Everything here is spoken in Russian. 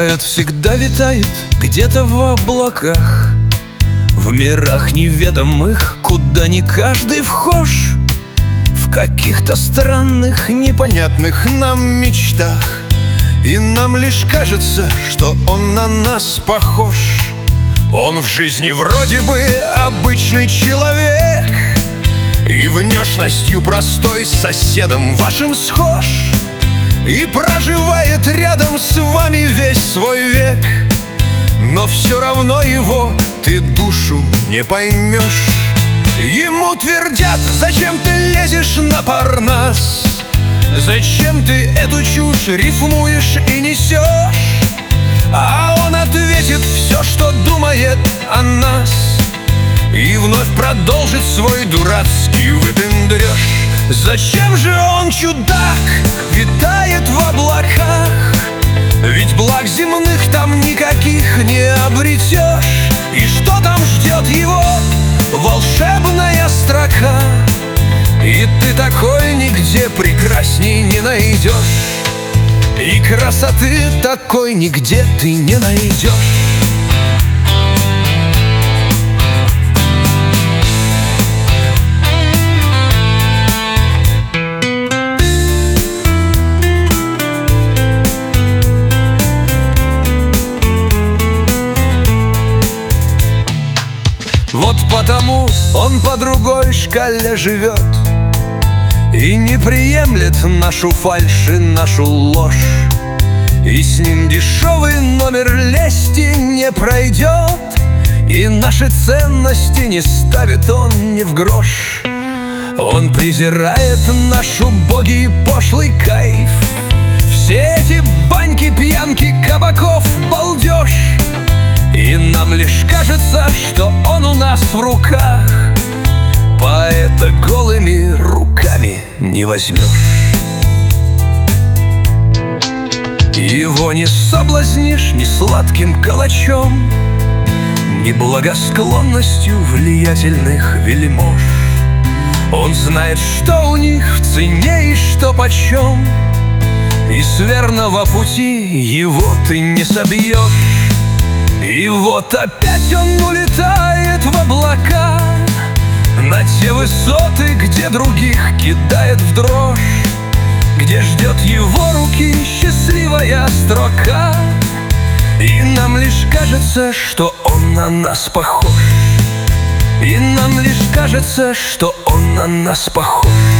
Говорят, всегда витает где-то в облаках, в мирах неведомых, куда не каждый вхож, в каких-то странных, непонятных нам мечтах. И нам лишь кажется, что он на нас похож. Он в жизни вроде бы обычный человек, и внешностью простой с соседом вашим схож, и проживает рядом с вами весь свой век. Но все равно его ты душу не поймешь. Ему твердят: зачем ты лезешь на Парнас? Зачем ты эту чушь рифмуешь и несешь? А он ответит все, что думает о нас, и вновь продолжит свой дурацкий выпендрёж. Зачем же он, чудак, витает в облаках? Ведь благ земных там никаких не обретешь. И что там ждет его? Волшебная строка. И ты такой нигде прекрасней не найдешь, и красоты такой нигде ты не найдешь. Вот потому он по другой шкале живет и не приемлет нашу фальшь и нашу ложь. И с ним дешевый номер лести не пройдет, и наши ценности не ставит он ни в грош. Он презирает наш убогий пошлый кайф, все эти баньки, пьянки, кабаков, балдеж. И нам лишь кажется, что он у нас в руках, поэта голыми руками не возьмешь. Его не соблазнишь ни сладким калачом, ни благосклонностью влиятельных вельмож. Он знает, что у них в цене и что почем, и с верного пути его ты не собьешь. И вот опять он улетает в облака, на те высоты, где других кидает в дрожь, где ждет его руки счастливая строка. И нам лишь кажется, что он на нас похож, и нам лишь кажется, что он на нас похож.